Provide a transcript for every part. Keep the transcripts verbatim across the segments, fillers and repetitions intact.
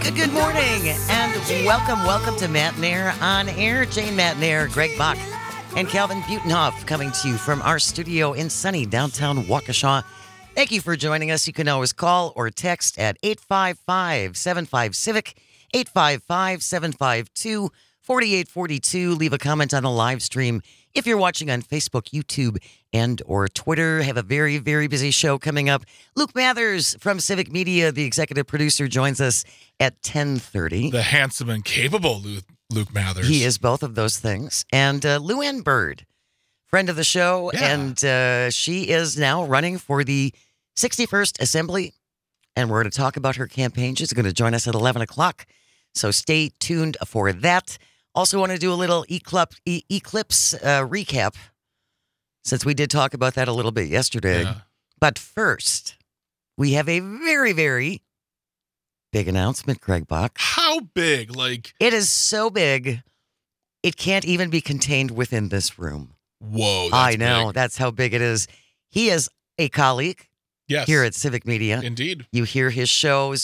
Good, good morning, and welcome, welcome to Matt Nair on Air. Jane Matt Nair, Greg Bach, and Calvin Butenhoff coming to you from our studio in sunny downtown Waukesha. Thank you for joining us. You can always call or text at eight five five, seven five, CIVIC, eight five five, seven five two, four eight four two. Leave a comment on the live stream if you're watching on Facebook, YouTube, and or Twitter. Have a very, very busy show coming up. Luke Mathers from Civic Media, the executive producer, joins us at ten thirty. The handsome and capable Luke, Luke Mathers. He is both of those things. And uh, Luann Bird, friend of the show, Yeah. and uh, she is now running for the sixty-first Assembly, and we're going to talk about her campaign. She's going to join us at eleven o'clock, so stay tuned for that. Also want to do a little eclipse, e- eclipse uh, recap, since we did talk about that a little bit yesterday. Yeah. But first, we have a very, very big announcement, Greg Bach. How big? Like, It is so big, it can't even be contained within this room. whoa. That's I know. big. That's how big it is. He is a colleague Yes. here at Civic Media. Indeed. You hear his shows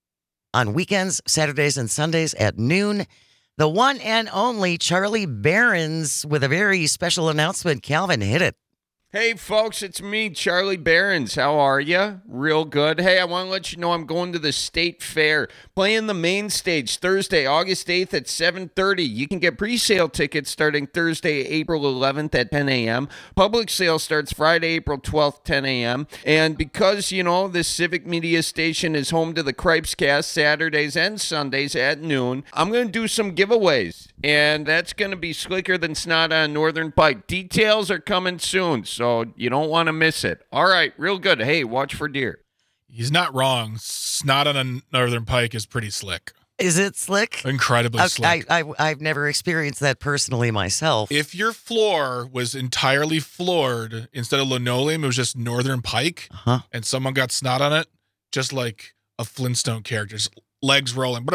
on weekends, Saturdays and Sundays at noon. The one and only Charlie Behrens with a very special announcement. Calvin, hit it. Hey, folks, it's me, Charlie Behrens. How are you? Real good. Hey, I want to let you know I'm going to the State Fair, playing the main stage Thursday, August eighth at seven thirty. You can get pre-sale tickets starting Thursday, April eleventh at ten a.m. Public sale starts Friday, April twelfth, ten a.m. And because, you know, this Civic Media station is home to the Cripescast Saturdays and Sundays at noon, I'm going to do some giveaways. And that's going to be slicker than snot on Northern Pike. Details are coming soon, so you don't want to miss it. All right, real good. Hey, watch for deer. He's not wrong. Snot on a Northern Pike is pretty slick. Is it slick? Incredibly Okay, slick. I, I, I've never experienced that personally myself. If your floor was entirely floored, instead of linoleum, it was just Northern Pike, Huh? and someone got snot on it, just like a Flintstone character, just legs rolling.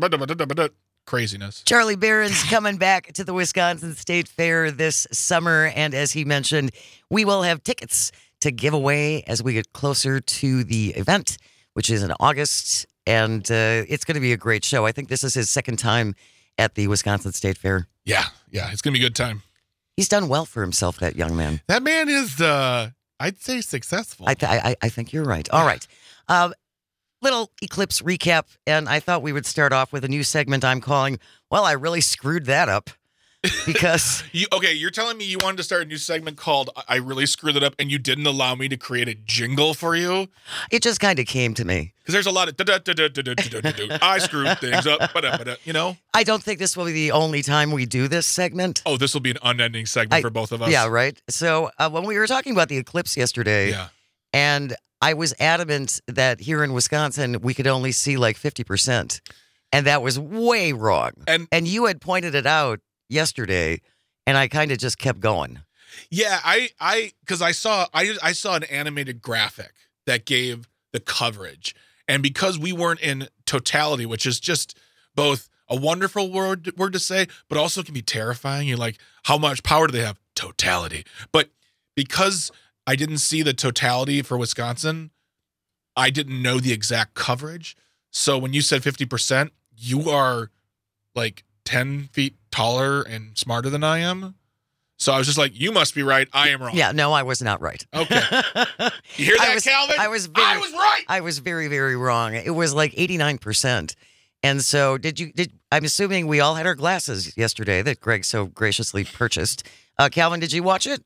Craziness. Charlie Behrens coming back to the Wisconsin State Fair this summer. And as he mentioned, we will have tickets to give away as we get closer to the event, which is in August. And uh, it's going to be a great show. I think this is his second time at the Wisconsin State Fair. Yeah, yeah. It's going to be a good time. He's done well for himself, that young man. That man is, uh, I'd say, successful. I, th- I, I think you're right. All right. Uh, little Eclipse recap, and I thought we would start off with a new segment I'm calling, well, I really screwed that up, because You, okay, you're telling me you wanted to start a new segment called I Really Screwed It Up, and you didn't allow me to create a jingle for you? it just kind of came to me. Because there's a lot of da-da-da-da-da-da-da-da-da. I screwed things up. Ba-da-ba-da, you know? I don't think this will be the only time we do this segment. Oh, this will be an unending segment I- for both of us. Yeah, right. So uh, when we were talking about the eclipse yesterday, Yeah. and I was adamant that here in Wisconsin, we could only see like fifty percent. And that was way wrong. And And you had pointed it out yesterday, and I kind of just kept going. yeah, I, I, because I saw, I, I saw an animated graphic that gave the coverage, and because we weren't in totality, which is just both a wonderful word word to say, but also can be terrifying. You're like, how much power do they have? Totality. But because I didn't see the totality for Wisconsin, I didn't know the exact coverage. So when you said fifty percent, you are like ten feet taller and smarter than I am. So I was just like, you must be right. I am wrong. Yeah, no, I was not right. Okay. You hear I that, was- Calvin? I was very- I was right. I was very, very wrong. It was like eighty-nine percent. And so did you, did, I'm assuming we all had our glasses yesterday that Greg so graciously purchased. Uh, Calvin, did you watch it?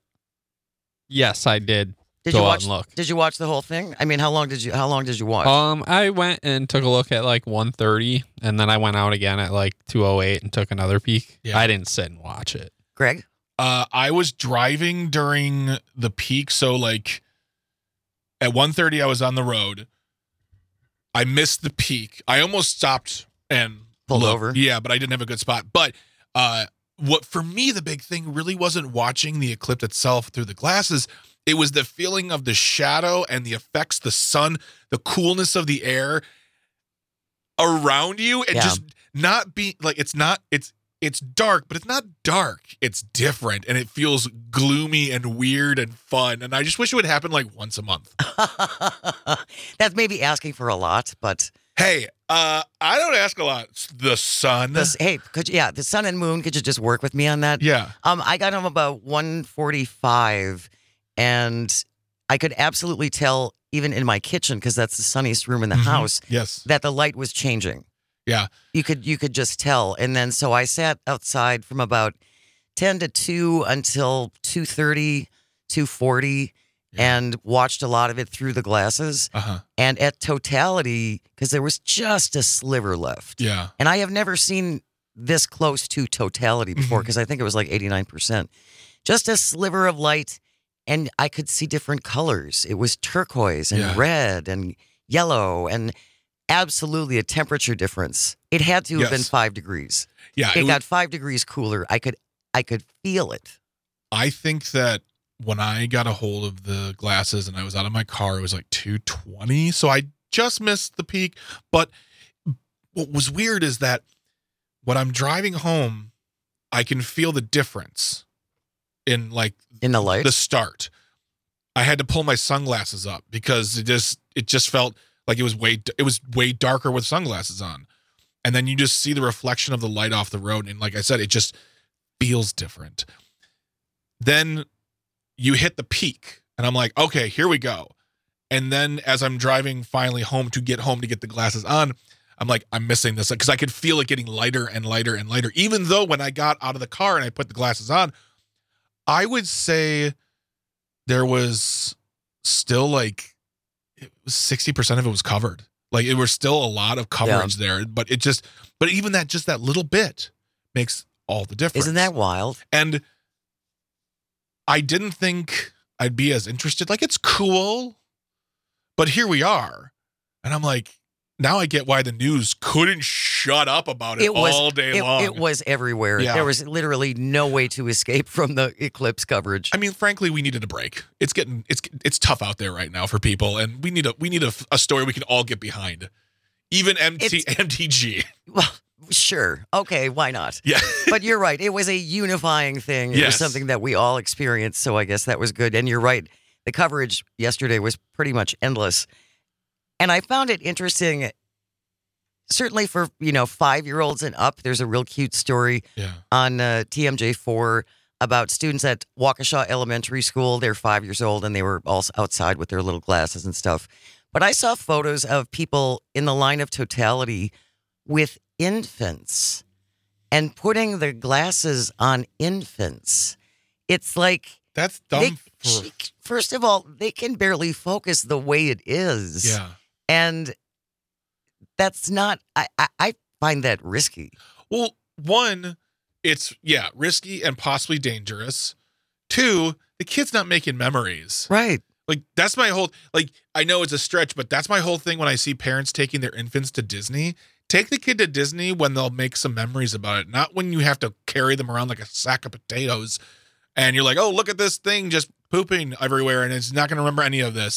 Yes, I did. Did Go you out watch, and look. Did you watch the whole thing? I mean, how long did you, how long did you watch? Um, I went and took a look at like one thirty, and then I went out again at like two oh eight and took another peek. Yeah. I didn't sit and watch it. Greg? Uh, I was driving during the peak, so like at one thirty, I was on the road. I missed the peak. I almost stopped and Pulled looked. over? Yeah, but I didn't have a good spot. But uh, what for me the big thing really wasn't watching the eclipse itself through the glasses. It was the feeling of the shadow and the effects, the sun, the coolness of the air around you, and Yeah. just not be like it's not it's it's dark, but it's not dark. It's different, and it feels gloomy and weird and fun. And I just wish it would happen like once a month. That's maybe asking for a lot, but Hey, Uh, I don't ask a lot. It's the sun. This, hey, could you, yeah, the sun and moon. Could you just work with me on that? yeah. Um, I got home about one forty-five, and I could absolutely tell, even in my kitchen, because that's the sunniest room in the Mhm. house, Yes. that the light was changing. Yeah. You could you could just tell. And then so I sat outside from about ten to two until two thirty, two forty, Yeah. and watched a lot of it through the glasses. Uh huh. And at totality, because there was just a sliver left. Yeah. And I have never seen this close to totality before, Mhm. because I think it was like eighty-nine percent. Just a sliver of light, and I could see different colors. It was turquoise and Yeah. red and yellow, and absolutely a temperature difference. It had to have been Yes. five degrees. Yeah. It it was- got five degrees cooler. I could I could feel it. I think that when I got a hold of the glasses and I was out of my car, it was like two twenty. So I just missed the peak. But what was weird is that when I'm driving home, I can feel the difference in like In the light? the start. I had to pull my sunglasses up because it just it just felt like it was way it was way darker with sunglasses on. And then you just see the reflection of the light off the road, and like I said, it just feels different. Then you hit the peak, and I'm like, okay, here we go. And then as I'm driving finally home to get home to get the glasses on, I'm like, I'm missing this because I could feel it getting lighter and lighter and lighter. Even though when I got out of the car and I put the glasses on, I would say there was still like it was sixty percent of it was covered. Like it was still a lot of coverage there, but it just, but even that, just that little bit makes all the difference. Isn't that wild? And I didn't think I'd be as interested. Like, it's cool, but here we are. And I'm like, now I get why the news couldn't shut up about it, It was- all day It, long. it was everywhere. Yeah. There was literally no way to escape from the eclipse coverage. I mean, frankly, we needed a break. It's getting it's it's tough out there right now for people, and we need a we need a, a story we can all get behind. Even M T, It's- M T G. Well, sure. Okay, why not? Yeah. But you're right. It was a unifying thing. It was Yes. something that we all experienced. So I guess that was good. And you're right. The coverage yesterday was pretty much endless. And I found it interesting, certainly for, you know, five-year-olds and up. There's a real cute story Yeah. on uh, T M J four about students at Waukesha Elementary School. They're five years old, and they were all outside with their little glasses and stuff. But I saw photos of people in the line of totality with infants and putting the glasses on infants. It's like, That's they, dumb. for, first of all, they can barely focus the way it is. yeah. And that's not, I, I, I find that risky. Well, one, it's yeah, risky and possibly dangerous. Two, the kid's not making memories. Right. Like that's my whole like I know it's a stretch, but that's my whole thing when I see parents taking their infants to Disney. Take the kid to Disney when they'll make some memories about it, not when you have to carry them around like a sack of potatoes and you're like, "Oh, look at this thing just pooping everywhere and it's not going to remember any of this."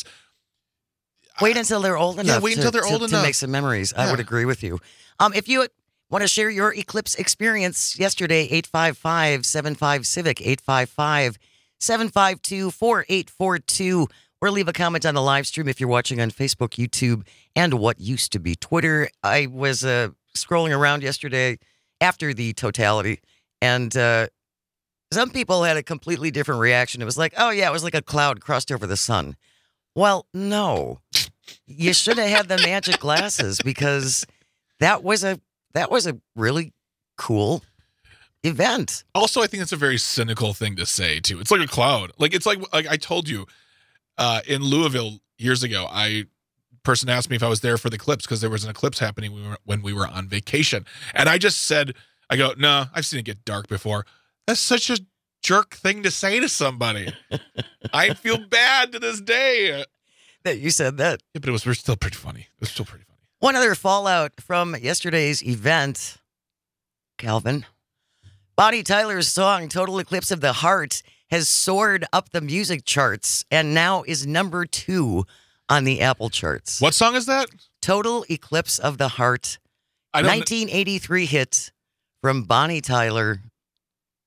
Wait until they're old Yeah, enough. wait to, until they're to- old to enough. make some memories. I would Yeah. agree with you. Um, if you want to share your eclipse experience yesterday, eight five five, seven five, Civic, eight five five, seven five two, four eight four two, or leave a comment on the live stream if you're watching on Facebook, YouTube, and what used to be Twitter. I was uh, scrolling around yesterday after the totality, and uh, some people had a completely different reaction. It was like, oh, yeah, it was like a cloud crossed over the sun. Well, no. You should have had the magic glasses because that was a that was a really cool event. Also, I think it's a very cynical thing to say too. It's like a cloud. Like it's like like I told you uh, in Louisville years ago. I person asked me if I was there for the eclipse because there was an eclipse happening when we were, when we were on vacation, and I just said, I go, no, I've seen it get dark before. That's such a jerk thing to say to somebody. I feel bad to this day. That you said that. Yeah, but it was still pretty funny. It was still pretty funny. One other fallout from yesterday's event, Calvin. Bonnie Tyler's song Total Eclipse of the Heart has soared up the music charts and now is number two on the Apple charts. What song is that? Total Eclipse of the Heart, I don't. nineteen eighty-three hit from Bonnie Tyler.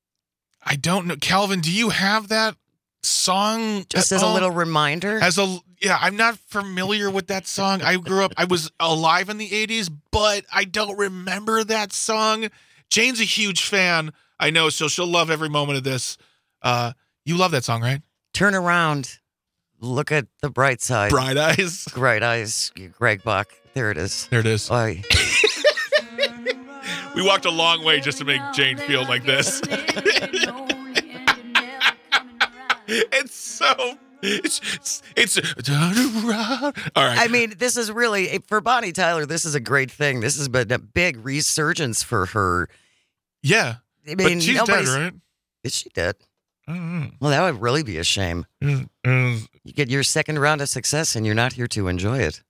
I don't know. Calvin, do you have that song? Just at as a all? little reminder. As a yeah, I'm not familiar with that song. I grew up, I was alive in the eighties, but I don't remember that song. Jane's a huge fan. I know, so she'll love every moment of this. Uh, you love that song, right? Turn around. Look at the bright side. Bright Eyes. Bright Eyes, Greg Buck. There it is. There it is. Oy. We walked a long way just to make Jane feel like this. It's so... It's, it's, it's turn around. All right. I mean, this is really, for Bonnie Tyler, this is a great thing. This has been a big resurgence for her. Yeah. I mean, but she's dead, nobody's- right? Is she dead? I don't know. Well, that would really be a shame. Mm, mm. You get your second round of success and you're not here to enjoy it.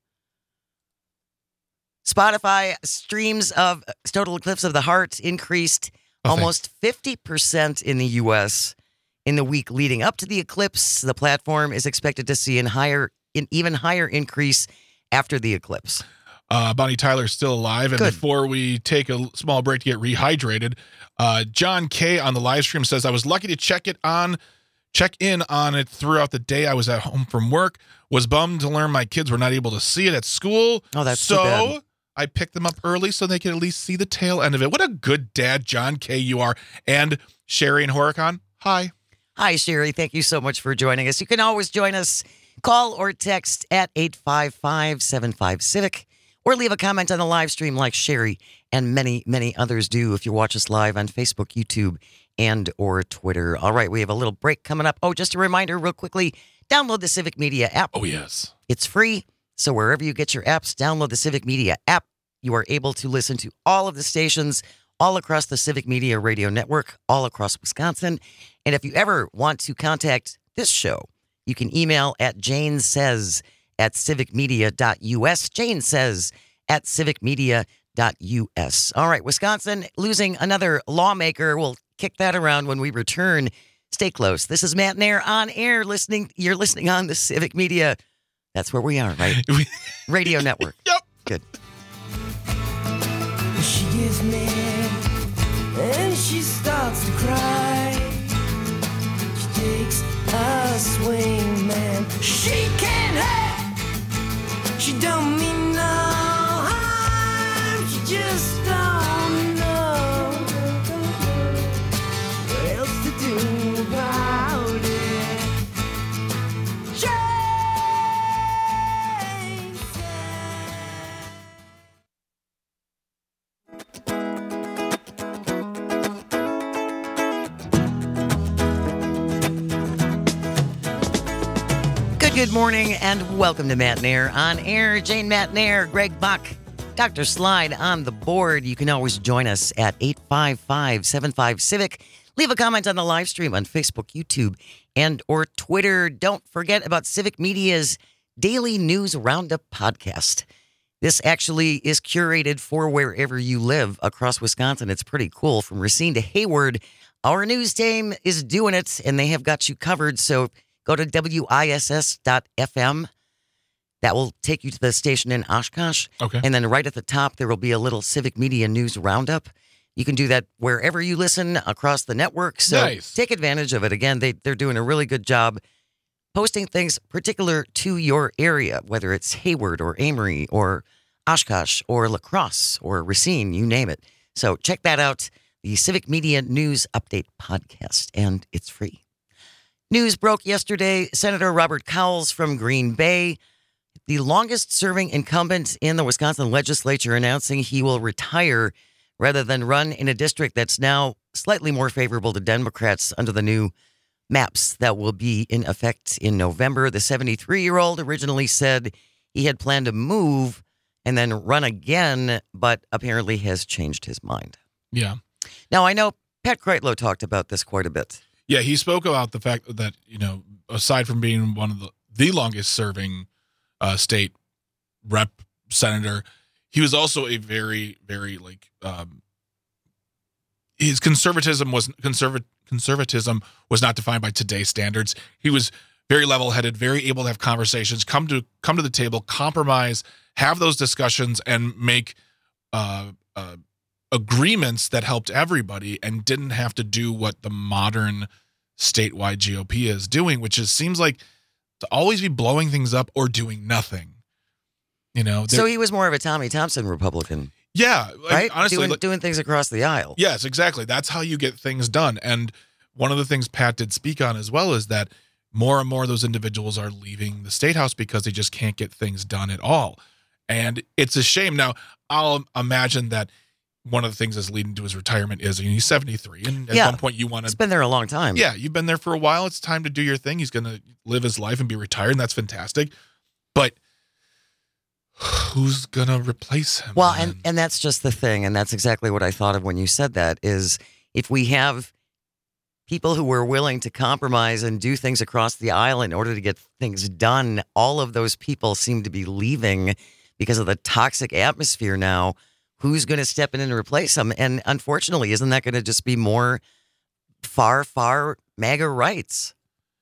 Spotify streams of Total Eclipse of the Heart increased Oh, almost fifty percent in the U S in the week leading up to the eclipse. The platform is expected to see an higher, an even higher increase after the eclipse. Uh, Bonnie Tyler's still alive. And Good. before we take a l- small break to get rehydrated, uh, John K on the live stream says, I was lucky to check it on, check in on it throughout the day. I was at home from work, was bummed to learn my kids were not able to see it at school. Oh, that's too so bad. I picked them up early so they could at least see the tail end of it. What a good dad, John K, you are. And Sherry and Horicon, hi. Hi, Sherry. Thank you so much for joining us. You can always join us. Call or text at eight five five, seven five, CIVIC or leave a comment on the live stream like Sherry and many, many others do if you watch us live on Facebook, YouTube, and or Twitter. All right, we have a little break coming up. Oh, just a reminder real quickly, download the Civic Media app. Oh, yes. It's free, so wherever you get your apps, download the Civic Media app. You are able to listen to all of the stations all across the Civic Media radio network, all across Wisconsin. And if you ever want to contact this show, you can email at janesays at civicmedia.us. Jane says at civicmedia.us. All right, Wisconsin losing another lawmaker. We'll kick that around when we return. Stay close. This is Matt Nair on air. Listening, you're listening on the Civic Media. That's where we are, right? Radio network. Yep. Good. She gets mad and she starts to cry. She takes a swing, man. She can't hurt. She don't mean no harm. She just don't know what else to do about it. Jane said. Good, good morning, and welcome to Matt Nair on air. Jane Matt Nair, Greg Buck, Doctor Slide on the board. You can always join us at eight five five, seven five, CIVIC. Leave a comment on the live stream on Facebook, YouTube, and or Twitter. Don't forget about Civic Media's Daily News Roundup podcast. This actually is curated for wherever you live across Wisconsin. It's pretty cool. From Racine to Hayward, our news team is doing it, and they have got you covered. So go to W I S S dot F M. That will take you to the station in Oshkosh. Okay. And then right at the top, there will be a little Civic Media News Roundup. You can do that wherever you listen across the network. So Nice. take advantage of it. Again, they, they're doing a really good job posting things particular to your area, whether it's Hayward or Amory or Oshkosh or La Crosse or Racine, you name it. So check that out, the Civic Media News Update podcast, and it's free. News broke yesterday. Senator Robert Cowles from Green Bay, the longest-serving incumbent in the Wisconsin legislature, announcing he will retire rather than run in a district that's now slightly more favorable to Democrats under the new maps that will be in effect in November. The seventy-three-year-old originally said he had planned to move and then run again, but apparently has changed his mind. Yeah. Now, I know Pat Kreitlow talked about this quite a bit. Yeah, he spoke about the fact that, you know, aside from being one of the, the longest serving uh, state rep senator, he was also a very, very like um, his conservatism was conservat conservatism was not defined by today's standards. He was very level-headed, very able to have conversations, come to come to the table, compromise, have those discussions, and make uh, uh, agreements that helped everybody, and didn't have to do what the modern statewide G O P is doing, which is seems like to always be blowing things up or doing nothing. You know, So there- he was more of a Tommy Thompson Republican, yeah, like, right? honestly, doing, like- doing things across the aisle. yes, exactly. That's how you get things done. And one of the things Pat did speak on as well is that more and more of those individuals are leaving the state house because they just can't get things done at all. And it's a shame. Now, I'll imagine that one of the things that's leading to his retirement is he's seventy-three. And at Yeah. one point you want It's to, been there a long time. yeah, you've been there for a while. It's time to do your thing. He's going to live his life and be retired. And that's fantastic. But who's going to replace him? Well, then? and, and that's just the thing. And that's exactly what I thought of when you said that is if we have people who were willing to compromise and do things across the aisle in order to get things done, all of those people seem to be leaving because of the toxic atmosphere now. Who's going to step in and replace them? And unfortunately, isn't that going to just be more far, far MAGA rights?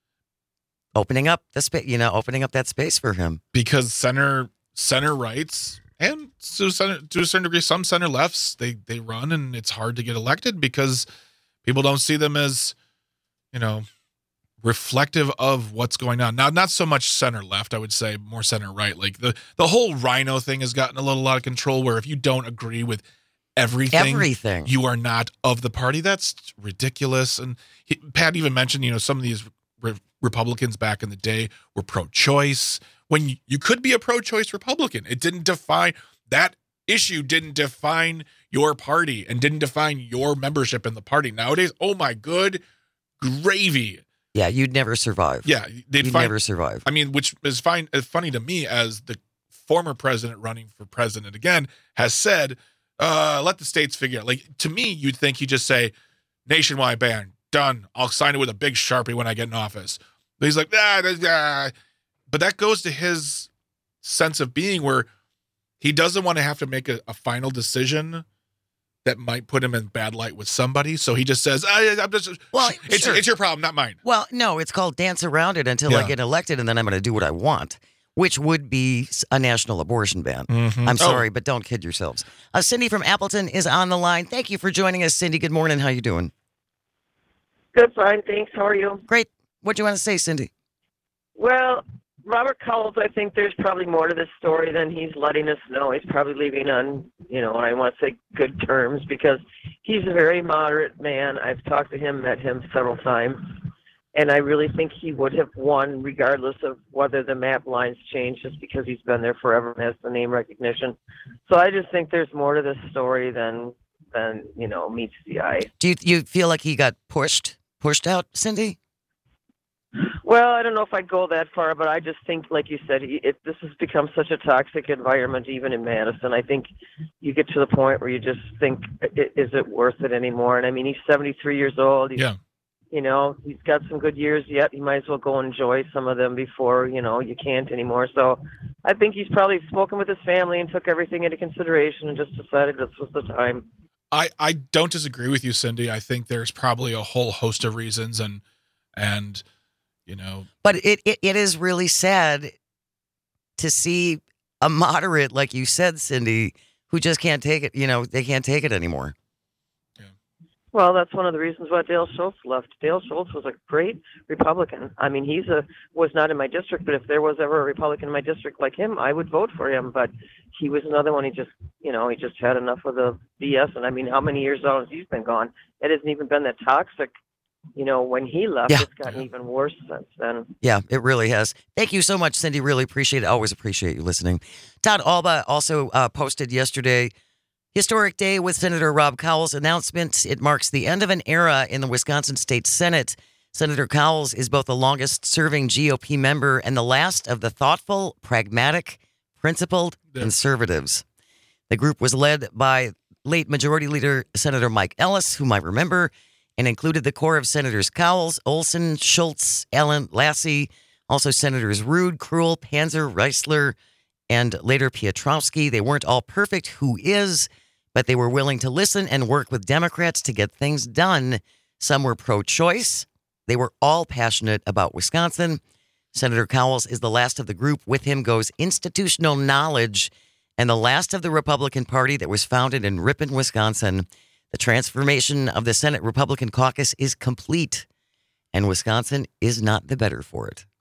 Opening up the space, you know, opening up that space for him. because center center rights and to, center, to a certain degree some center lefts they they run and it's hard to get elected because people don't see them as, you know, reflective of what's going on. Now, not so much center left, I would say more center right. Like the the whole rhino thing has gotten a little out of control where if you don't agree with everything, Everything. you are not of the party. That's ridiculous. And he, Pat even mentioned, you know, some of these re- Republicans back in the day were pro-choice when you, you could be a pro-choice Republican. It didn't define that issue, didn't define your party and didn't define your membership in the party. Nowadays, oh my good gravy. Yeah, you'd never survive. Yeah, they'd You'd find, never survive. I mean, which is fine, uh, funny to me as the former president running for president again has said, uh, let the states figure it. Like, to me, you'd think he'd just say, nationwide ban, done. I'll sign it with a big Sharpie when I get in office. But he's like, ah, ah, ah. But that goes to his sense of being where he doesn't want to have to make a, a final decision that might put him in bad light with somebody. So he just says, I, I'm just, Well, it's, sure. it's your problem, not mine. Well, no, it's called dance around it until I Yeah. get elected, and then I'm going to do what I want, which would be s- a national abortion ban. Mhm. I'm Oh. sorry, but don't kid yourselves. Uh, Cindy from Appleton is on the line. Thank you for joining us, Cindy. Good morning. How you doing? Good, fine, thanks. How are you? Great. What do you want to say, Cindy? Well, Robert Cowles, I think there's probably more to this story than he's letting us know. He's probably leaving on, you know, I want to say good terms because he's a very moderate man. I've talked to him, met him several times, and I really think he would have won regardless of whether the map lines change just because he's been there forever and has the name recognition. So I just think there's more to this story than, than you know, meets the eye. Do you, you feel like he got pushed, pushed out, Cindy? Well, I don't know if I'd go that far, but I just think, like you said, it, this has become such a toxic environment, even in Madison. I think you get to the point where you just think, i- is it worth it anymore? And I mean, he's seventy-three years old. He's, Yeah. You know, he's got some good years yet. He might as well go enjoy some of them before, you know, you can't anymore. So I think he's probably spoken with his family and took everything into consideration and just decided this was the time. I, I don't disagree with you, Cindy. I think there's probably a whole host of reasons and, and, you know, But it, it, it is really sad to see a moderate, like you said, Cindy, who just can't take it. You know, they can't take it anymore. Well, that's one of the reasons why Dale Schultz left. Dale Schultz was a great Republican. I mean, he's a was not in my district, but if there was ever a Republican in my district like him, I would vote for him. But he was another one. He just, you know, he just had enough of the B S. And I mean, how many years out has he been gone? It hasn't even been that toxic. You know, when he left, Yeah. it's gotten even worse since then. Yeah, it really has. Thank you so much, Cindy. Really appreciate it. Always appreciate you listening. Todd Alba also uh, posted yesterday, historic day with Senator Rob Cowles' announcement. It marks the end of an era in the Wisconsin State Senate. Senator Cowles is both the longest serving G O P member and the last of the thoughtful, pragmatic, principled Yeah. conservatives. The group was led by late Majority Leader Senator Mike Ellis, whom I remember, and included the core of Senators Cowles, Olson, Schultz, Allen, Lassie, also Senators Rude, Krull, Panzer, Reisler, and later Piotrowski. They weren't all perfect, who is, but they were willing to listen and work with Democrats to get things done. Some were pro-choice. They were all passionate about Wisconsin. Senator Cowles is the last of the group. With him goes institutional knowledge and the last of the Republican Party that was founded in Ripon, Wisconsin. The transformation of the Senate Republican caucus is complete, and Wisconsin is not the better for it.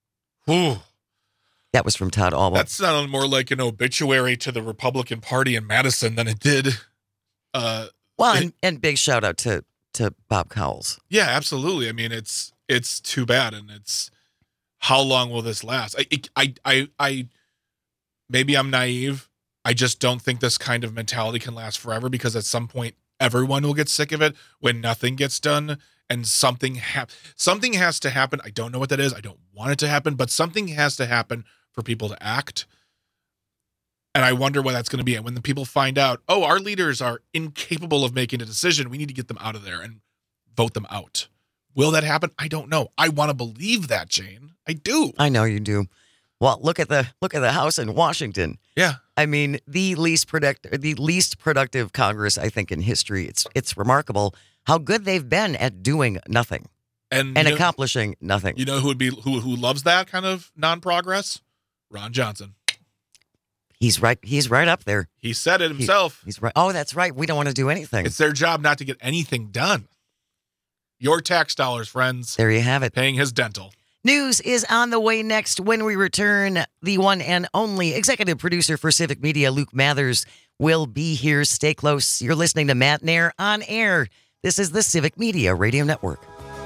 Ooh, That was from Todd Alba. that sounded more like an obituary to the Republican Party in Madison than it did. Uh, well, and, and big shout out to, to Bob Cowles. yeah, absolutely. I mean, it's it's too bad, and it's how long will this last? I I I, I maybe I'm naive. I just don't think this kind of mentality can last forever, because at some point everyone will get sick of it when nothing gets done, and something hap- something has to happen. I don't know what that is. I don't want it to happen, but something has to happen for people to act. And I wonder what that's going to be. And when the people find out, oh, our leaders are incapable of making a decision, we need to get them out of there and vote them out. Will that happen? I don't know. I want to believe that, Jane. I do. I know you do. Well, look at the look at the House in Washington. Yeah. I mean, the least productive, the least productive Congress, I think, in history. It's it's remarkable how good they've been at doing nothing And, and you know, accomplishing nothing. you know who would be who who loves that kind of non-progress? Ron Johnson. He's right. He's right up there. He said it He- himself. He's right. Oh, that's right. We don't want to do anything. It's their job not to get anything done. Your tax dollars, friends, There you have it. paying his dental. News is on the way next. When we return, the one and only executive producer for Civic Media, Luke Mathers, will be here. Stay close. You're listening to Matt Nair on air. This is the Civic Media Radio Network.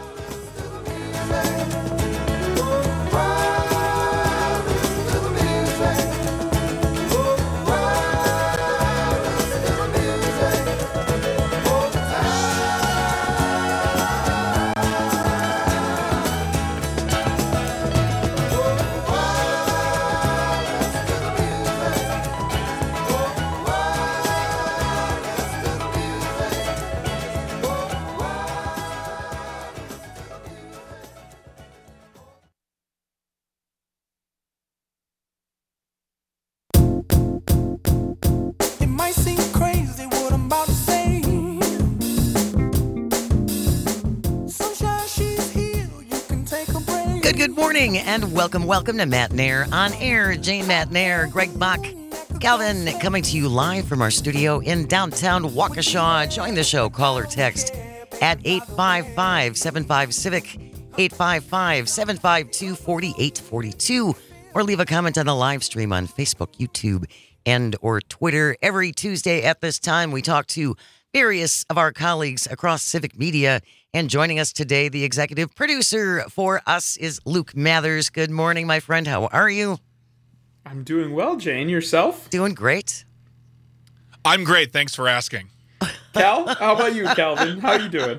It might seem crazy what I'm about to say. Sunshine, she's here. You can take a break. Good, good morning, and welcome, welcome to Matt Nair on air. Jane Matt Nair, Greg Bach, Calvin, coming to you live from our studio in downtown Waukesha. Join the show, call or text at eight five five, seven five, Civic, eight five five, seven five two, four eight four two, or leave a comment on the live stream on Facebook, YouTube, and or Twitter. Every Tuesday at this time, we talk to various of our colleagues across Civic Media. And joining us today, the executive producer for us is Luke Mathers. Good morning, my friend. How are you? I'm doing well, Jane. Yourself? Doing great. I'm great. Thanks for asking. Cal? How about you, Calvin? How you doing?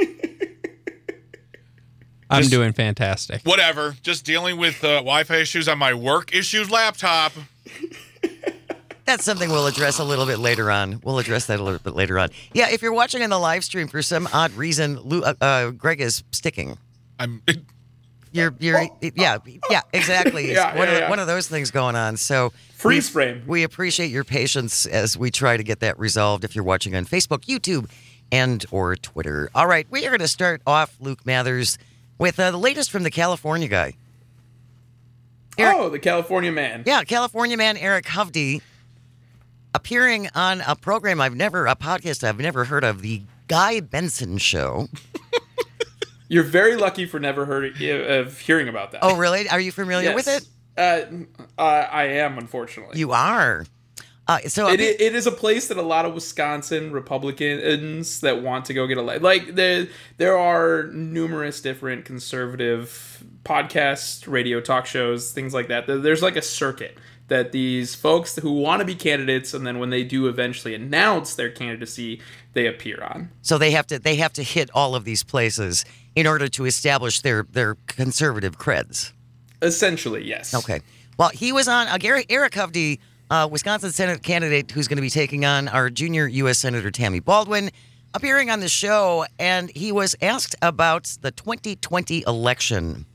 I'm Just- doing fantastic. Whatever. Just dealing with uh, Wi-Fi issues on my work issues laptop. That's something we'll address a little bit later on. We'll address that a little bit later on. Yeah, if you're watching on the live stream, for some odd reason, Lou, uh, uh, Greg is sticking. I'm. You're, you're, yeah, yeah, exactly. It's Yeah, one, yeah, of, yeah. one of those things going on. So Freeze we- frame. We appreciate your patience as we try to get that resolved. If you're watching on Facebook, YouTube, and or Twitter. All right, we are going to start off, Luke Mathers, with uh, the latest from the California guy. Eric- Oh, the California man. Yeah, California man Eric Hovde appearing on a program I've never, a podcast I've never heard of, the Guy Benson Show. You're very lucky for never heard of hearing about that. Oh, really? Are you familiar with it? Uh, uh, I am, unfortunately. You are. Uh, so It, i- it is a place that a lot of Wisconsin Republicans that want to go get elected. Like there, there are numerous different conservative podcasts, radio talk shows, things like that. There- There's like a circuit that these folks who want to be candidates, and then when they do eventually announce their candidacy, they appear on. So they have to they have to hit all of these places in order to establish their their conservative creds. Essentially, yes. Okay. Well, he was on uh, Gary, Eric Hovde, uh, Wisconsin Senate candidate who's going to be taking on our junior U S Senator Tammy Baldwin, appearing on the show, and he was asked about the twenty twenty election.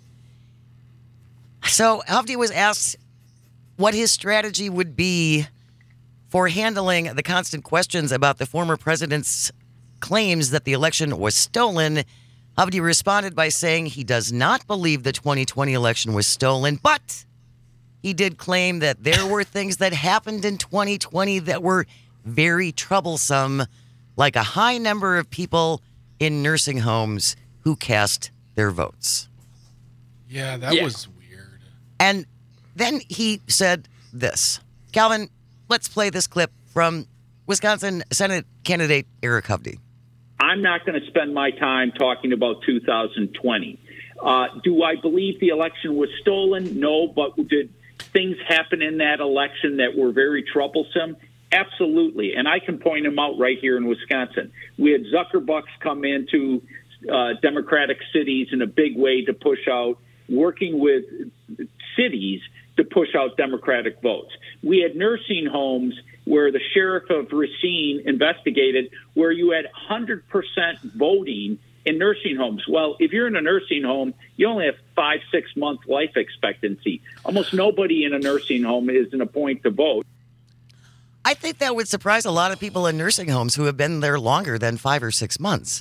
So Hovde was asked what his strategy would be for handling the constant questions about the former president's claims that the election was stolen. Hovde responded by saying he does not believe the twenty twenty election was stolen, but he did claim that there were things that happened in twenty twenty that were very troublesome, like a high number of people in nursing homes who cast their votes. Yeah, that Yeah. was weird. And then he said this. Calvin, let's play this clip from Wisconsin Senate candidate Eric Hovde. I'm not going to spend my time talking about two thousand twenty. Uh, do I believe the election was stolen? No, but did things happen in that election that were very troublesome? Absolutely. And I can point them out right here in Wisconsin. We had Zuckerbucks come into uh, Democratic cities in a big way to push out, working with cities to push out Democratic votes. We had nursing homes where the sheriff of Racine investigated, where you had one hundred percent voting in nursing homes. Well, if you're in a nursing home, you only have five, six month life expectancy. Almost nobody in a nursing home is in a point to vote. I think that would surprise a lot of people in nursing homes who have been there longer than five or six months.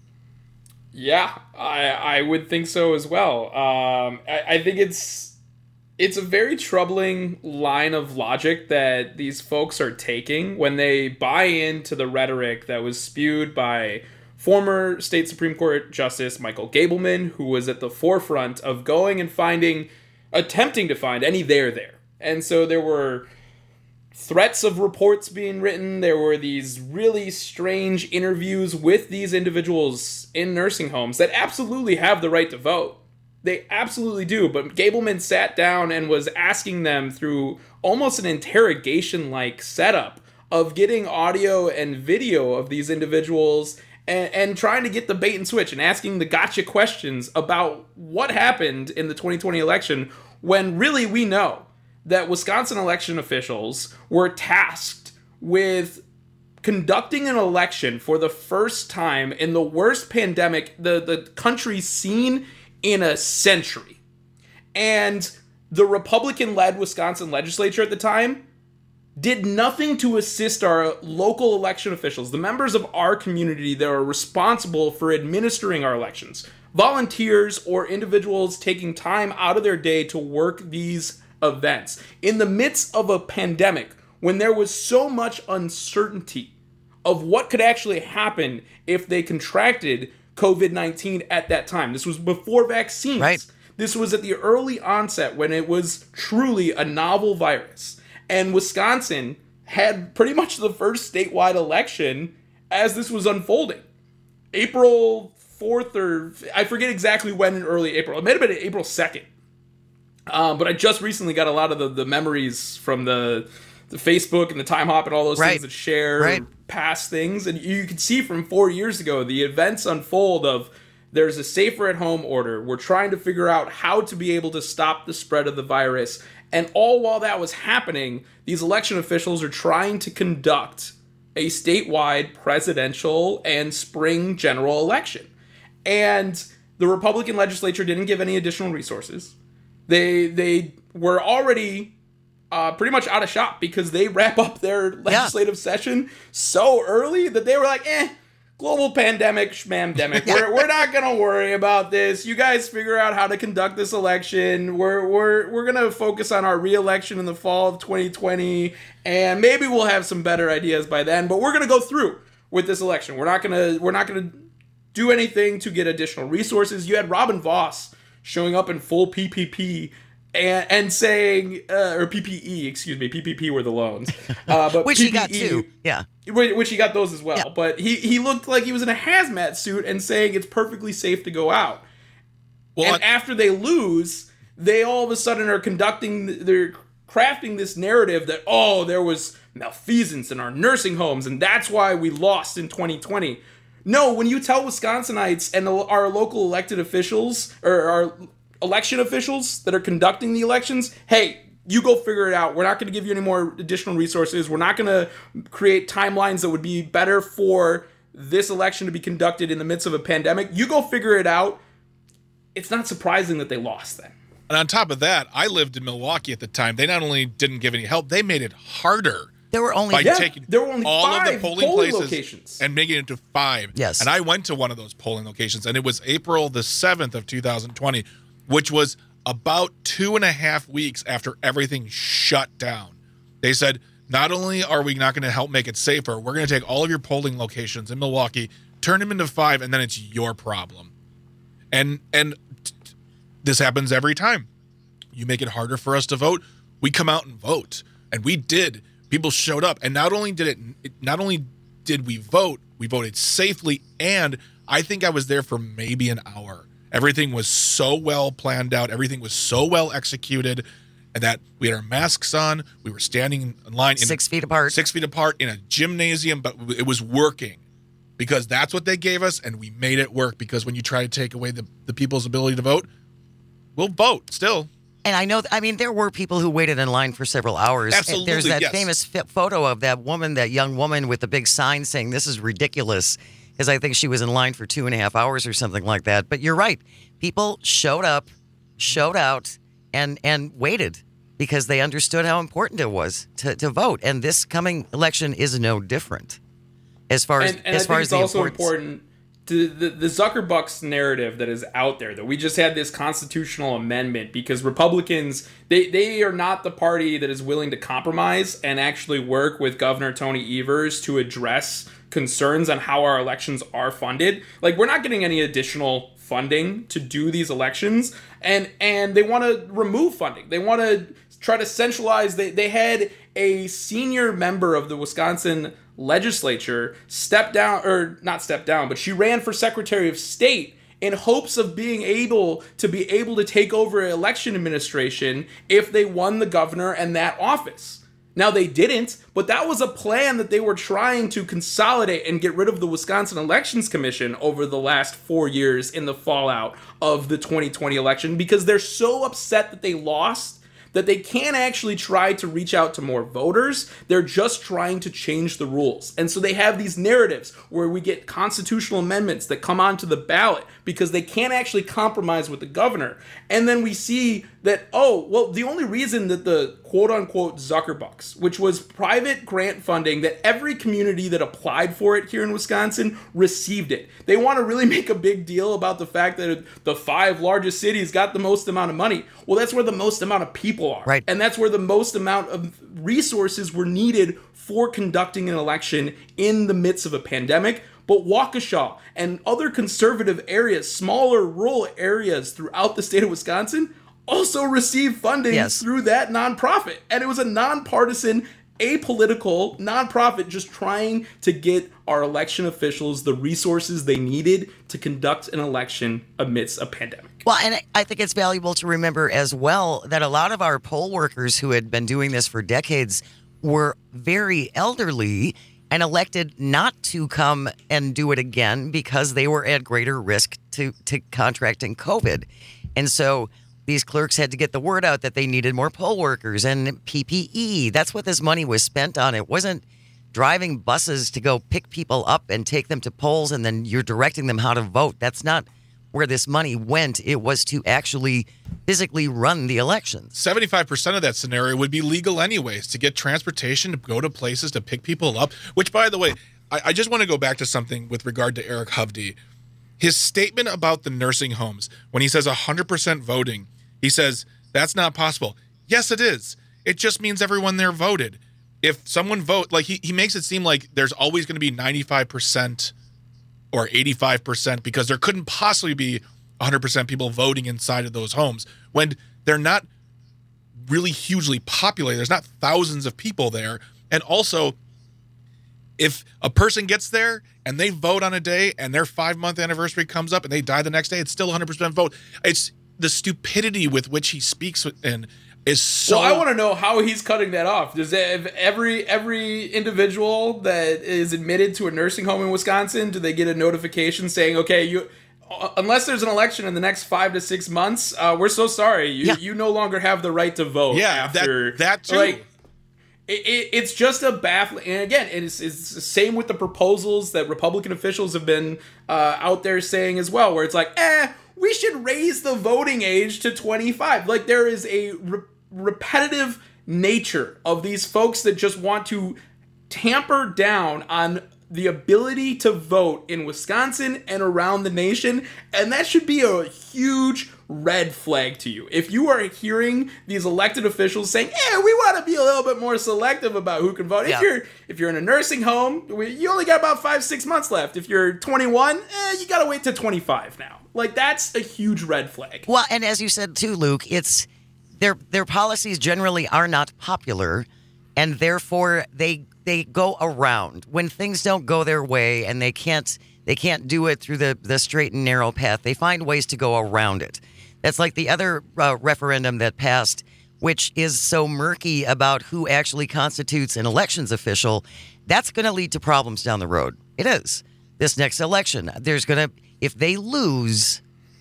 Yeah, I I would think so as well. Um, I, I think it's it's a very troubling line of logic that these folks are taking when they buy into the rhetoric that was spewed by former state Supreme Court Justice Michael Gableman, who was at the forefront of going and finding, attempting to find any there there. And so there were threats of reports being written. There were these really strange interviews with these individuals in nursing homes that absolutely have the right to vote. They absolutely do. But Gableman sat down and was asking them through almost an interrogation-like setup of getting audio and video of these individuals and, and trying to get the bait and switch and asking the gotcha questions about what happened in the twenty twenty election when really we know that Wisconsin election officials were tasked with conducting an election for the first time in the worst pandemic the, the country's seen in a century. And the Republican-led Wisconsin legislature at the time did nothing to assist our local election officials, the members of our community that are responsible for administering our elections, volunteers or individuals taking time out of their day to work these events in the midst of a pandemic when there was so much uncertainty of what could actually happen if they contracted covid nineteen at that time. This was before vaccines. Right. This was at the early onset when it was truly a novel virus. And Wisconsin had pretty much the first statewide election as this was unfolding. April fourth or I forget exactly when in early April. It might have been April second. Um, but I just recently got a lot of the, the memories from the the Facebook and the Time Hop and all those right. things that share right. past things. And you can see from four years ago, the events unfold of there's a safer at home order. We're trying to figure out how to be able to stop the spread of the virus. And all while that was happening, these election officials are trying to conduct a statewide presidential and spring general election. And the Republican legislature didn't give any additional resources. They they were already uh, pretty much out of shop because they wrap up their legislative yeah. session so early that they were like, eh, global pandemic, schmamdemic. Yeah. We're we're not gonna worry about this. You guys figure out how to conduct this election. We're we're we're gonna focus on our re-election in the fall of twenty twenty, and maybe we'll have some better ideas by then. But we're gonna go through with this election. We're not gonna we're not gonna do anything to get additional resources. You had Robin Voss showing up in full P P P and, and saying, uh, or P P E, excuse me, P P P were the loans. Uh, but which P P E, he got too, yeah. Which he got those as well. Yeah. But he, he looked like he was in a hazmat suit and saying it's perfectly safe to go out. Well, and I- after they lose, they all of a sudden are conducting, they're crafting this narrative that, oh, there was malfeasance in our nursing homes and that's why we lost in twenty twenty. No, when you tell Wisconsinites and our local elected officials, or our election officials that are conducting the elections, hey, you go figure it out. We're not going to give you any more additional resources. We're not going to create timelines that would be better for this election to be conducted in the midst of a pandemic. You go figure it out. It's not surprising that they lost then. And on top of that, I lived in Milwaukee at the time. They not only didn't give any help, they made it harder. There were only by yeah, taking there were only all five of the polling, polling places locations and making it into five. Yes. And I went to one of those polling locations, and it was April the seventh of two thousand twenty, which was about two and a half weeks after everything shut down. They said, not only are we not going to help make it safer, we're going to take all of your polling locations in Milwaukee, turn them into five, and then it's your problem. And and t- t- this happens every time. you make it harder for us to vote, we come out and vote. And we did. People showed up. And not only did it, it not only did we vote, we voted safely. And I think I was there for maybe an hour. Everything was so well planned out. Everything was so well executed. And that we had our masks on. We were standing in line. In, Six feet apart. Six feet apart in a gymnasium. But it was working. Because that's what they gave us. And we made it work. Because when you try to take away the, the people's ability to vote, we'll vote still. And I know, I mean, there were people who waited in line for several hours. Absolutely, There's that yes. famous fi- photo of that woman, that young woman with the big sign saying, this is ridiculous, because I think she was in line for two and a half hours or something like that. But you're right. People showed up, showed out, and and waited because they understood how important it was to, to vote. And this coming election is no different as far as, and, and as I far think as it's the also importance. important to the, the Zuckerbucks narrative that is out there, that we just had this constitutional amendment because Republicans, they, they are not the party that is willing to compromise and actually work with Governor Tony Evers to address concerns on how our elections are funded. Like, we're not getting any additional funding to do these elections, and and they want to remove funding. They want to try to centralize. They, they had a senior member of the Wisconsin legislature step down, or not step down, but she ran for Secretary of State in hopes of being able to be able to take over election administration if they won the governor and that office. Now, they didn't, but that was a plan that they were trying to consolidate and get rid of the Wisconsin Elections Commission over the last four years in the fallout of the twenty twenty election, because they're so upset that they lost that they can't actually try to reach out to more voters. They're just trying to change the rules. And so they have these narratives where we get constitutional amendments that come onto the ballot because they can't actually compromise with the governor. And then we see that, oh, well, the only reason that the quote-unquote Zuckerbucks, which was private grant funding that every community that applied for it here in Wisconsin received it. They want to really make a big deal about the fact that the five largest cities got the most amount of money. Well, that's where the most amount of people are. Right. And that's where the most amount of resources were needed for conducting an election in the midst of a pandemic. But Waukesha and other conservative areas, smaller rural areas throughout the state of Wisconsin, also received funding Yes. through that nonprofit. And it was a nonpartisan, apolitical nonprofit just trying to get our election officials the resources they needed to conduct an election amidst a pandemic. Well, and I think it's valuable to remember as well that a lot of our poll workers who had been doing this for decades were very elderly and elected not to come and do it again because they were at greater risk to, to contracting COVID. And so these clerks had to get the word out that they needed more poll workers and P P E. That's what this money was spent on. It wasn't driving buses to go pick people up and take them to polls and then you're directing them how to vote. That's not where this money went. It was to actually physically run the elections. seventy-five percent of that scenario would be legal anyways, to get transportation, to go to places, to pick people up, which, by the way, I, I just want to go back to something with regard to Eric Hovde. His statement about the nursing homes, when he says one hundred percent voting, he says, that's not possible. Yes, it is. It just means everyone there voted. If someone vote, like he, he makes it seem like there's always going to be ninety-five percent or eighty-five percent because there couldn't possibly be one hundred percent people voting inside of those homes when they're not really hugely populated. There's not thousands of people there. And also, if a person gets there and they vote on a day and their five-month anniversary comes up and they die the next day, it's still one hundred percent vote. It's the stupidity with which he speaks and is so... Well, I want to know how he's cutting that off. Does that, every every individual that is admitted to a nursing home in Wisconsin, do they get a notification saying, okay, you... unless there's an election in the next five to six months, uh, we're so sorry. You Yeah. you no longer have the right to vote. Yeah, after, that, that too. Like, it, it, it's just a baffling. And again, it's, it's the same with the proposals that Republican officials have been uh, out there saying as well, where it's like, eh, we should raise the voting age to twenty-five. Like, there is a re- repetitive nature of these folks that just want to tamper down on the ability to vote in Wisconsin and around the nation, and that should be a huge red flag to you. If you are hearing these elected officials saying, "Yeah, we want to be a little bit more selective about who can vote." Yeah. If you're if you're in a nursing home, we- you only got about five six months left. If you're twenty-one, eh, you got to wait to twenty-five now. Like, that's a huge red flag. Well, and as you said too, Luke, it's their their policies generally are not popular, and therefore they they go around when things don't go their way, and they can't they can't do it through the the straight and narrow path. They find ways to go around it. That's like the other uh, referendum that passed, which is so murky about who actually constitutes an elections official. That's going to lead to problems down the road. It is. This next election, there's going to, if they lose,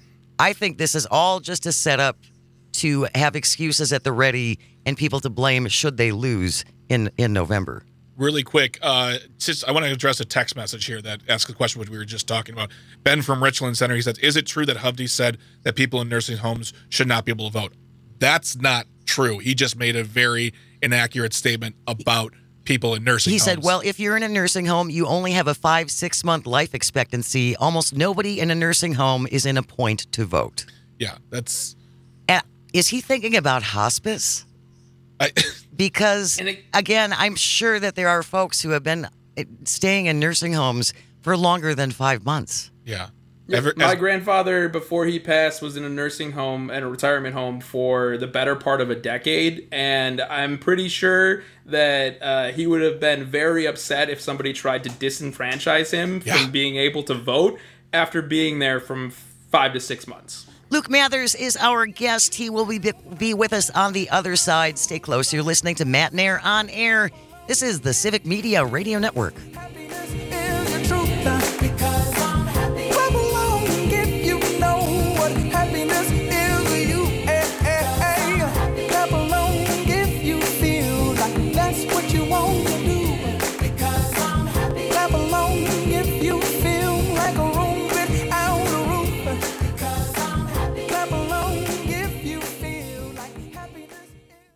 I think this is all just a setup to have excuses at the ready and people to blame should they lose in, in November. Really quick, uh, just, I want to address a text message here that asks a question which we were just talking about. Ben from Richland Center, he says, is it true that Hovde said that people in nursing homes should not be able to vote? That's not true. He just made a very inaccurate statement about people in nursing he homes. He said, well, if you're in a nursing home, you only have a five, six month life expectancy. Almost nobody in a nursing home is in a point to vote. Yeah, that's... Uh, is he thinking about hospice? I... Because, it, again, I'm sure that there are folks who have been staying in nursing homes for longer than five months. Yeah. Yeah, Ever, my as, grandfather, before he passed, was in a nursing home and a retirement home for the better part of a decade, and I'm pretty sure that uh, he would have been very upset if somebody tried to disenfranchise him yeah. from being able to vote after being there from five to six months. Luke Mathers is our guest. He will be, be with us on the other side. Stay close. You're listening to Matt Nair on Air. This is the Civic Media Radio Network. Happiness is the truth, because I'm happy. Clap along if you know what happiness is to you. Hey, hey, hey. Clap along if you feel like that's what you want to do. Because I'm happy. Clap along if you feel like a room without a roof. Because I'm happy. Clap along if you feel like happiness is.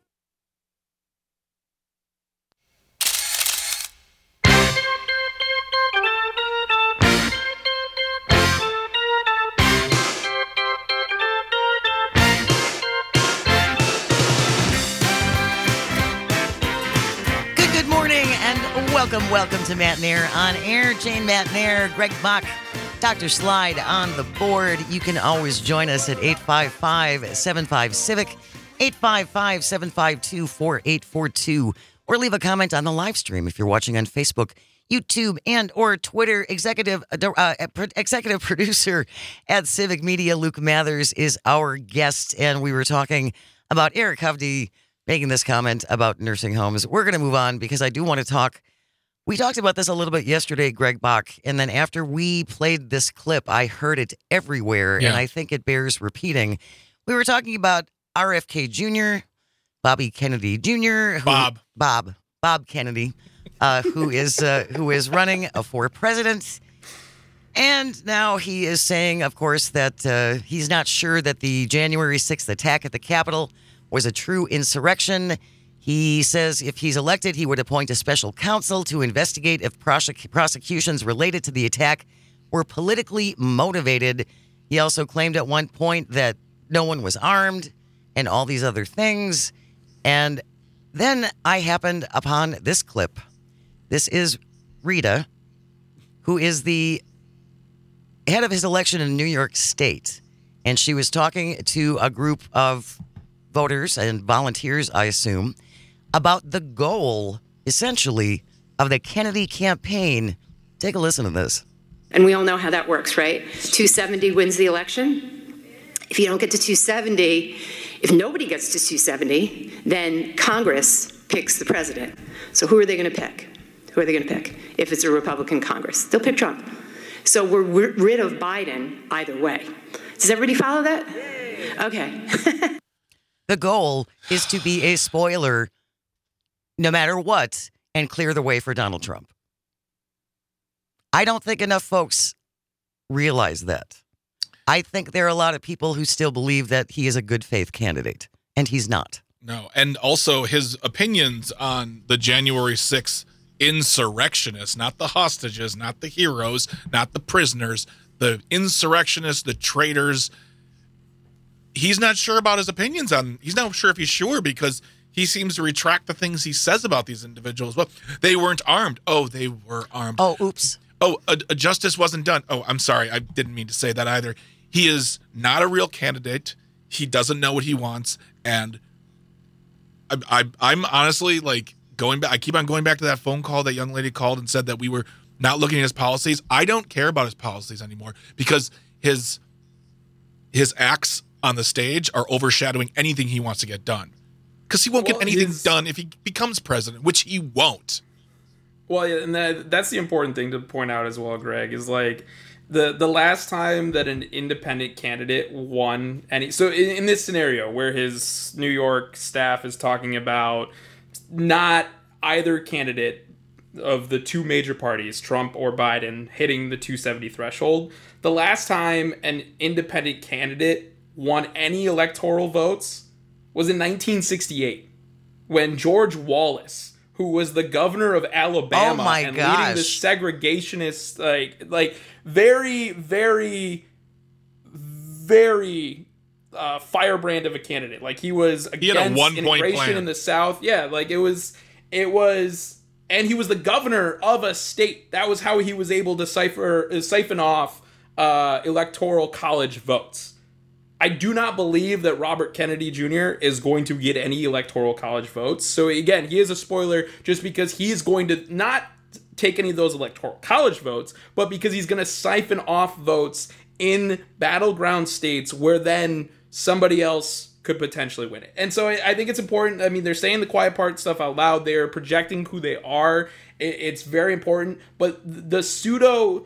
Welcome, welcome to Matt Nair on Air. Jane Matt Nair, Greg Bach, Doctor Slide on the board. You can always join us at eight five five, seven five, CIVIC, eight five five, seven five two, four eight four two, or leave a comment on the live stream if you're watching on Facebook, YouTube, and or Twitter. Executive uh, executive producer at Civic Media, Luke Mathers, is our guest, and we were talking about Eric Hovde making this comment about nursing homes. We're going to move on because I do want to talk. We talked about this a little bit yesterday, Greg Bach, and then after we played this clip, I heard it everywhere, yeah. and I think it bears repeating. We were talking about R F K Junior, Bobby Kennedy Junior, who, Bob. Bob. Bob Kennedy, uh, who is uh, who is running for president. And now he is saying, of course, that uh, he's not sure that the January sixth attack at the Capitol was a true insurrection. He says if he's elected, he would appoint a special counsel to investigate if prosec- prosecutions related to the attack were politically motivated. He also claimed at one point that no one was armed and all these other things. And then I happened upon this clip. This is Rita, who is the head of his election in New York State. And she was talking to a group of voters and volunteers, I assume, about the goal, essentially, of the Kennedy campaign. Take a listen to this. And we all know how that works, right? two seventy wins the election. If you don't get to two seventy, if nobody gets to two seventy, then Congress picks the president. So who are they going to pick? Who are they going to pick? If it's a Republican Congress, they'll pick Trump. So we're rid of Biden either way. Does everybody follow that? Okay. The goal is to be a spoiler no matter what and clear the way for Donald Trump. I don't think enough folks realize that. I think there are a lot of people who still believe that he is a good faith candidate, and he's not. No, and also his opinions on the January sixth insurrectionists, not the hostages, not the heroes, not the prisoners, the insurrectionists, the traitors. He's not sure about his opinions on, he's not sure if he's sure because he seems to retract the things he says about these individuals. Well, they weren't armed. Oh, they were armed. Oh, oops. Oh, a, a justice wasn't done. Oh, I'm sorry. I didn't mean to say that either. He is not a real candidate. He doesn't know what he wants. And I, I I'm honestly like going back. I keep on going back to that phone call that young lady called and said that we were not looking at his policies. I don't care about his policies anymore because his his acts on the stage are overshadowing anything he wants to get done. Because he won't Well, get anything his- done if he becomes president, which he won't. Well, yeah, and that, that's the important thing to point out as well, Greg, is like the the last time that an independent candidate won any. So in, in this scenario where his New York staff is talking about not either candidate of the two major parties, Trump or Biden, hitting the two seventy threshold, the last time an independent candidate won any electoral votes was in nineteen sixty-eight when George Wallace, who was the governor of Alabama Oh my and leading the gosh. segregationist, like, like very, very, very uh, firebrand of a candidate. Like he was He had a against one-point integration plan. in the South. Yeah, like it was, it was, and he was the governor of a state. That was how he was able to cipher, uh, siphon off uh, electoral college votes. I do not believe that Robert Kennedy Junior is going to get any electoral college votes. So again, he is a spoiler just because he is going to not take any of those electoral college votes, but because he's going to siphon off votes in battleground states where then somebody else could potentially win it. And so I, I think it's important. I mean, they're saying the quiet part stuff out loud. They're projecting who they are. It, it's very important. But the pseudo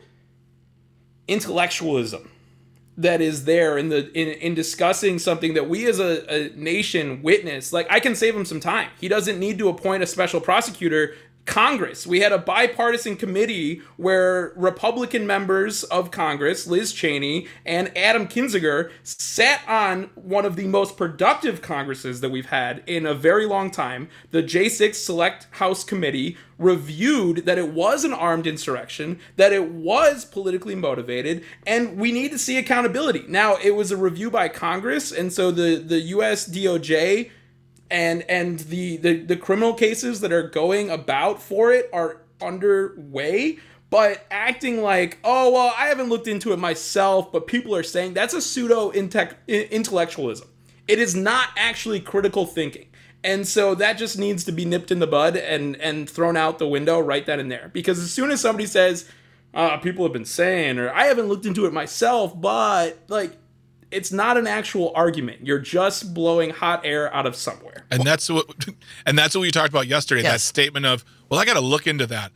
intellectualism that is there in the in, in discussing something that we as a, a nation witness, like I can save him some time. He doesn't need to appoint a special prosecutor. Congress, we had a bipartisan committee where Republican members of Congress, Liz Cheney and Adam Kinzinger, sat on one of the most productive Congresses that we've had in a very long time. The J six Select House Committee reviewed that it was an armed insurrection, that it was politically motivated, and we need to see accountability. Now, it was a review by Congress, and so the, the U S D O J and and the, the the criminal cases that are going about for it are underway, but acting like, oh, well, I haven't looked into it myself, but people are saying, that's a pseudo intellectualism. It is not actually critical thinking. And so that just needs to be nipped in the bud and and thrown out the window right then and there. Because as soon as somebody says, uh, people have been saying, or I haven't looked into it myself, but like, it's not an actual argument. You're just blowing hot air out of somewhere. And that's what and that's what we talked about yesterday, that Yes. statement of, well, I got to look into that.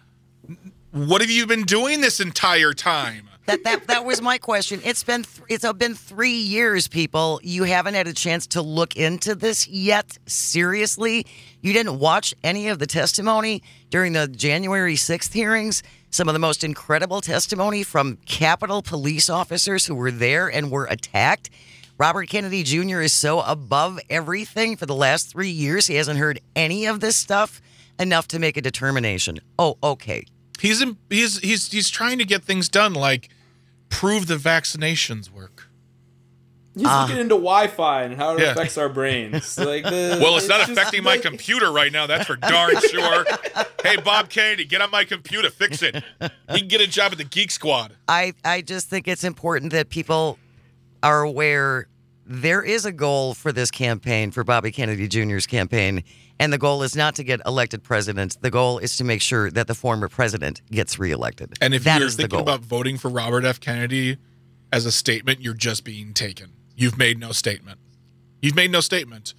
What have you been doing this entire time? That that that was my question. It's been th- it's been three years, people. You haven't had a chance to look into this yet. Seriously, you didn't watch any of the testimony during the January sixth hearings. Some of the most incredible testimony from Capitol police officers who were there and were attacked. Robert Kennedy Junior is so above everything for the last three years. He hasn't heard any of this stuff enough to make a determination. Oh, okay. He's in, he's he's he's trying to get things done, like prove the vaccinations work. He's Ah. looking into Wi-Fi and how it Yeah. affects our brains. Like, the, Well, it's not just affecting my like- computer right now. That's for darn sure. Hey, Bob Kennedy, get on my computer, fix it. He can get a job at the Geek Squad. I, I just think it's important that people are aware there is a goal for this campaign, for Bobby Kennedy Junior's campaign, and the goal is not to get elected president. The goal is to make sure that the former president gets reelected. And if That you're is the thinking goal. about voting for Robert F. Kennedy as a statement, you're just being taken. You've made no statement. You've made no statement.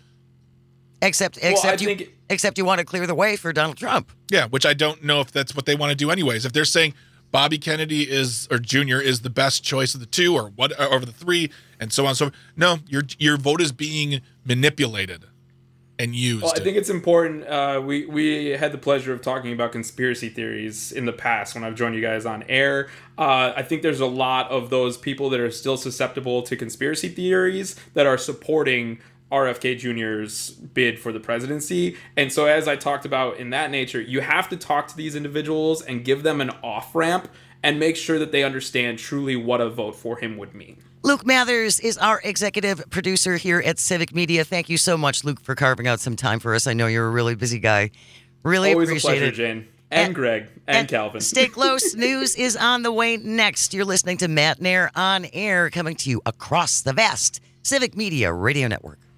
except Well, except I you think- except you want to clear the way for Donald Trump. Yeah, which I don't know if that's what they want to do anyways. If they're saying Bobby Kennedy is or Junior is the best choice of the two or what over the three and so on and so forth. No, your your vote is being manipulated and used. Well, I think it's important. Uh, we we had the pleasure of talking about conspiracy theories in the past when I've joined you guys on air. Uh, I think there's a lot of those people that are still susceptible to conspiracy theories that are supporting R F K Junior's bid for the presidency. And so, as I talked about in that nature, you have to talk to these individuals and give them an off ramp and make sure that they understand truly what a vote for him would mean. Luke Mathers is our executive producer here at Civic Media. Thank you so much, Luke, for carving out some time for us. I know you're a really busy guy. Really Always a appreciate pleasure, it. Jane. And, And- Greg. And, Calvin. Stay close. News is on the way next. You're listening to Matt Nair on air, coming to you across the vast Civic Media Radio Network.